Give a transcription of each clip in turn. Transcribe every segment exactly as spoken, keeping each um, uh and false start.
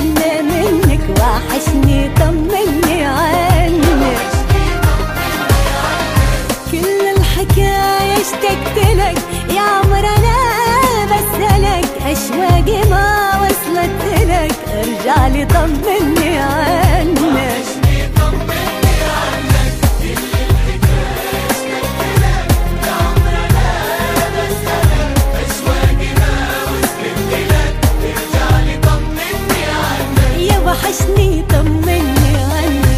كلمة منك، وحشني طمني عنك. كل الحكاية اشتقت لك يا عمر، انا بسألك اشواقي ما وصلت لك، ارجع لي طمني عنك. وحشني طمني عنك.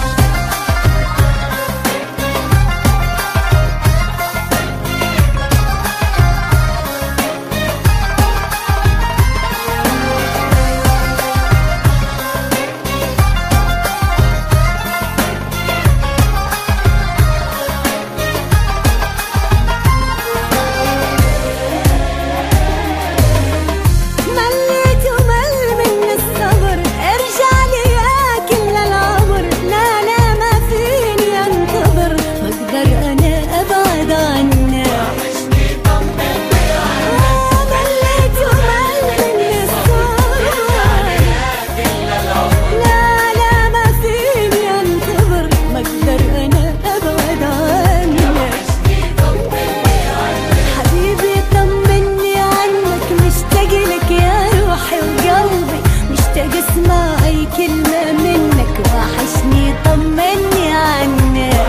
مليت ومل من الصبر، ارجع لي يا كل العمر. لا لا ما فيني انتظر، ما اقدر انا ابعد عنك. وحشني طمني عنك. مليت ومل من الصبر، ارجع لي يا كل العمر. لا لا ما فيني انتظر، ما اقدر انا ابعد عنك. وحشني طمني عنك. حبيبي طمني عنك، مشتاق لك يا روحي وقلبي، مشتاق اسمع اي كلمة منك. وحشني طمني عنك.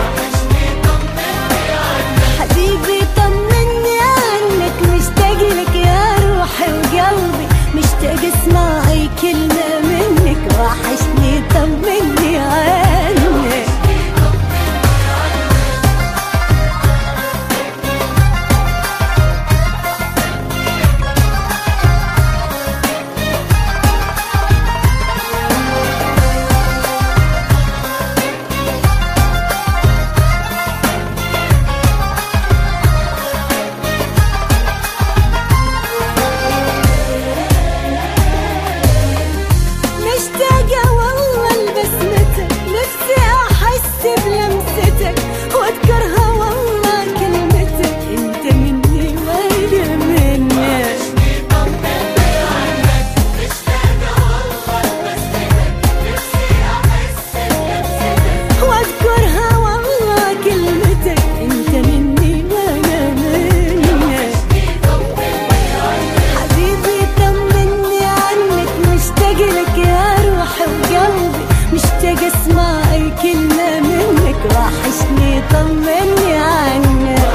حبيبي طمني عنك، مشتاق لك يا روحي وقلبي، مشتاق اسمع اي كلمة منك. وحشني طمني عنك. مشتاقة والله لبسمتك، نفسي أحس بلمستك، وأذكرها والله كلمتك، أنت مني وأنا منك. وحشني طمني عنك. مشتاقة والله لبسمتك، نفسي أحس بلمستك، وأذكرها والله كلمتك، أنت مني وأنا منك. وحشني طمني عنك. حبيبي طمني عنك، مشتاق لك يا روحي وقلبي، مشتاق اسمع اي كلمة منك. وحشني طمني عنك.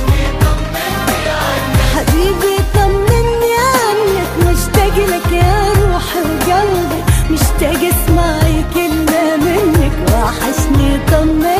حبيبي طمني عنك، مشتاق لك يا روحي وقلبي، مشتاق اسمع اي كلمة منك. وحشني طمني